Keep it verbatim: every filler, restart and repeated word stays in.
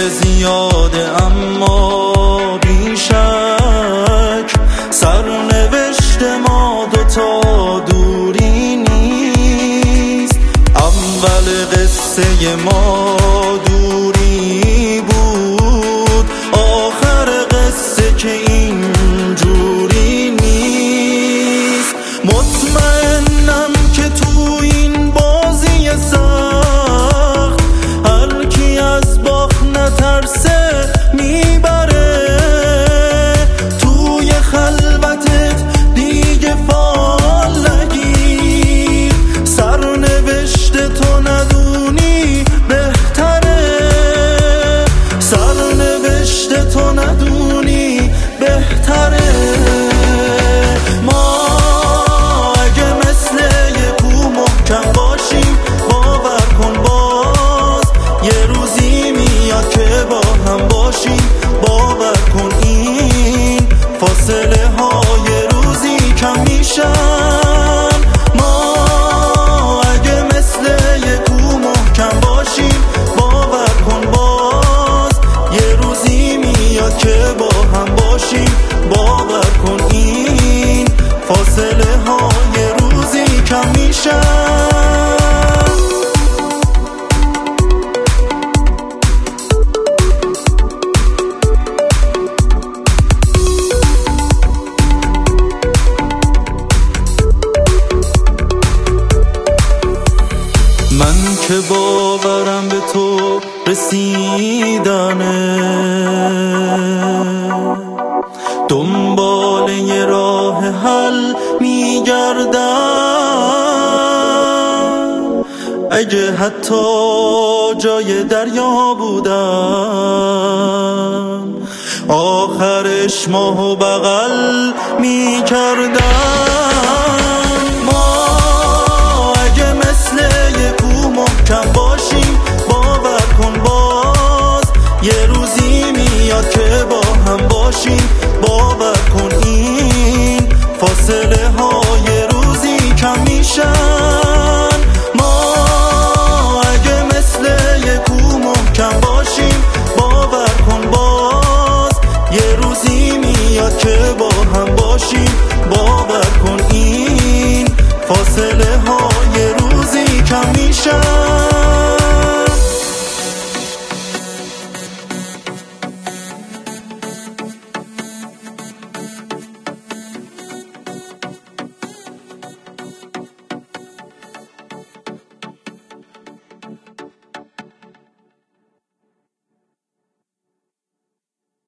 زیاده اما بیشک سرنوشت ما دوتا دوری نیست. اول قصه ما دوری بود، آخر قصه که اینجوری نیست. مطمئنم که تو این بازی سخت هر کی از باخت نترسه میبره. توی خلوتت دیگه فال نگیر، سرنوشت تو ندونی بهتره. سرنوشت تو ندونی بهتره. ما اگه مثل یه کو محکم باشیم باور کن باز یه روزی میاد که با هم باشیم. باور کن این فاصله های روزی کم میشن. ما اگه مثل یه کو محکم باشیم باور کن باز یه روزی میاد که با هم باشیم. باور کن این فاصله های روزی کم میشن. من که باورم به تو رسیدنه، دنبال یه راه حل میگردم. اگه حتی جای دریا بودم آخرش ماهو بغل میکردم. محکم باشیم باور کن باز یه روزی میاد که با هم باشیم. باور کن این فاصله های روزی کم میشن. ما اگه مثل یه کو محکم باشیم باور کن باز یه روزی میاد که با هم باشیم. باور کن این فاصله